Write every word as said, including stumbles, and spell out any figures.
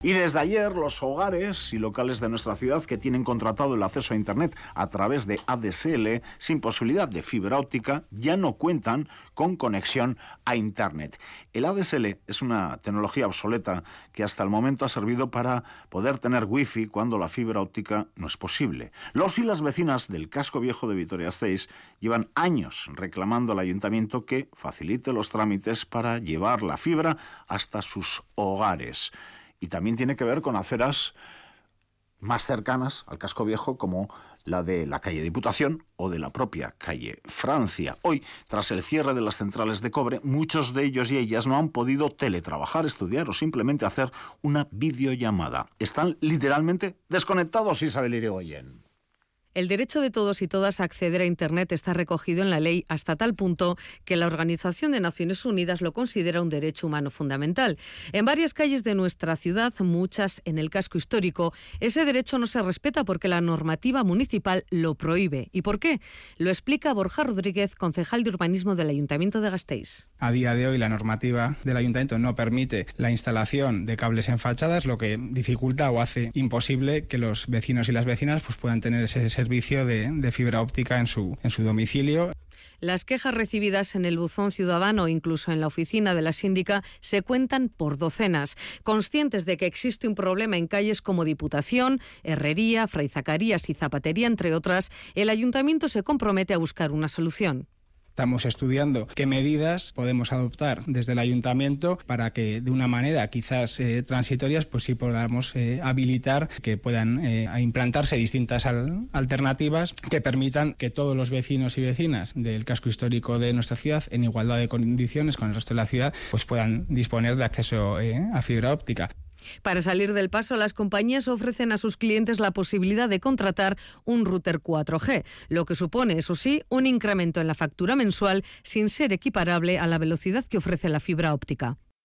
Y desde ayer los hogares y locales de nuestra ciudad que tienen contratado el acceso a Internet a través de A D S L sin posibilidad de fibra óptica ya no cuentan con conexión a Internet. El A D S L es una tecnología obsoleta que hasta el momento ha servido para poder tener wifi cuando la fibra óptica no es posible. Los y las vecinas del casco viejo de Vitoria-Gasteiz llevan años reclamando al ayuntamiento que facilite los trámites para llevar la fibra hasta sus hogares. Y también tiene que ver con aceras más cercanas al casco viejo, como la de la calle Diputación o de la propia calle Francia. Hoy, tras el cierre de las centrales de cobre, muchos de ellos y ellas no han podido teletrabajar, estudiar o simplemente hacer una videollamada. Están literalmente desconectados, Isabel Irigoyen. El derecho de todos y todas a acceder a Internet está recogido en la ley hasta tal punto que la Organización de Naciones Unidas lo considera un derecho humano fundamental. En varias calles de nuestra ciudad, muchas en el casco histórico, ese derecho no se respeta porque la normativa municipal lo prohíbe. ¿Y por qué? Lo explica Borja Rodríguez, concejal de urbanismo del Ayuntamiento de Gasteiz. A día de hoy la normativa del Ayuntamiento no permite la instalación de cables en fachadas, lo que dificulta o hace imposible que los vecinos y las vecinas pues, puedan tener ese servicio de, de fibra óptica en su, en su domicilio. Las quejas recibidas en el buzón ciudadano o incluso en la oficina de la síndica se cuentan por docenas. Conscientes de que existe un problema en calles como Diputación, Herrería, Fray Zacarías y Zapatería, entre otras, el ayuntamiento se compromete a buscar una solución. Estamos estudiando qué medidas podemos adoptar desde el ayuntamiento para que de una manera quizás eh, transitorias pues sí podamos eh, habilitar que puedan eh, implantarse distintas al, alternativas que permitan que todos los vecinos y vecinas del casco histórico de nuestra ciudad, en igualdad de condiciones con el resto de la ciudad, pues puedan disponer de acceso eh, a fibra óptica. Para salir del paso, las compañías ofrecen a sus clientes la posibilidad de contratar un router cuatro G, lo que supone, eso sí, un incremento en la factura mensual sin ser equiparable a la velocidad que ofrece la fibra óptica.